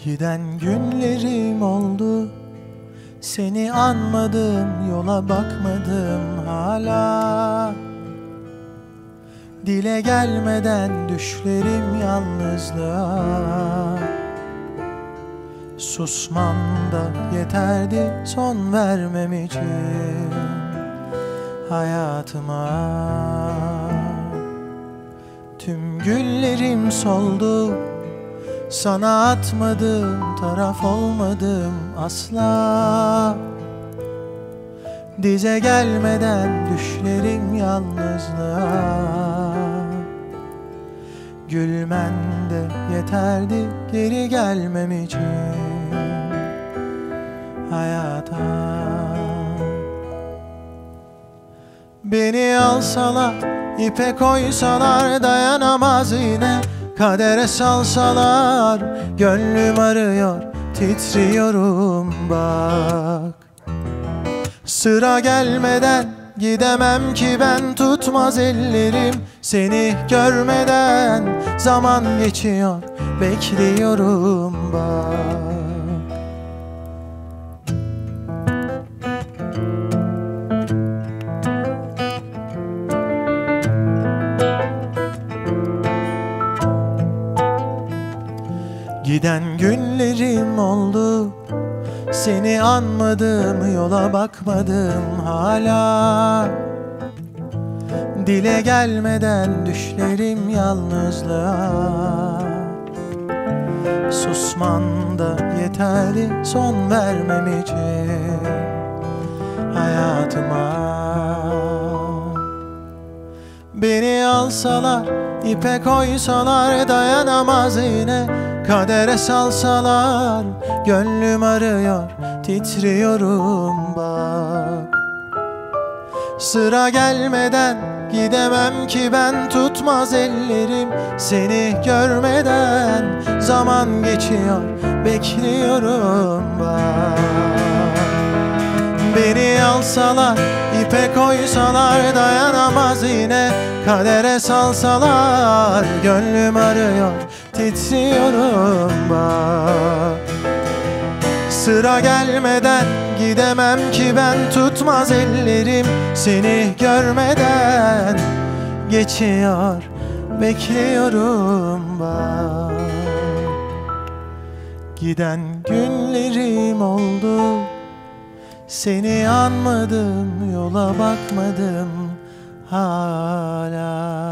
Giden günlerim oldu, seni anmadım, yola bakmadım hala. Dile gelmeden düşlerim yalnızlığa. Susman da yeterdi son vermem için hayatıma. Tüm güllerim soldu, sana atmadım, taraf olmadım asla. Dize gelmeden düşlerim yalnızlığa. Gülmen de yeterdi geri gelmem için hayata. Beni alsalar, ipe koysalar dayanamaz yine. Kadere salsalar, gönlüm arıyor, titriyorum bak. Sıra gelmeden gidemem ki ben, tutmaz ellerim seni görmeden. Zaman geçiyor, bekliyorum bak. Giden günlerim oldu, seni anmadım, yola bakmadım hala. Dile gelmeden düşlerim yalnızlığa. Susman da yeterli son vermem için hayatıma. Beni alsalar, ipe koysalar dayanamaz yine. Kadere salsalar, gönlüm arıyor, titriyorum bak. Sıra gelmeden gidemem ki ben, tutmaz ellerim seni görmeden. Zaman geçiyor, bekliyorum bak. Beni alsalar, ipe koysalar dayanamaz yine. Kadere salsalar, gönlüm arıyor, titriyorum bak. Sıra gelmeden gidemem ki ben, tutmaz ellerim seni görmeden. Geçiyor, bekliyorum bak. Giden günlerim oldu, seni anmadım, yola bakmadım hala.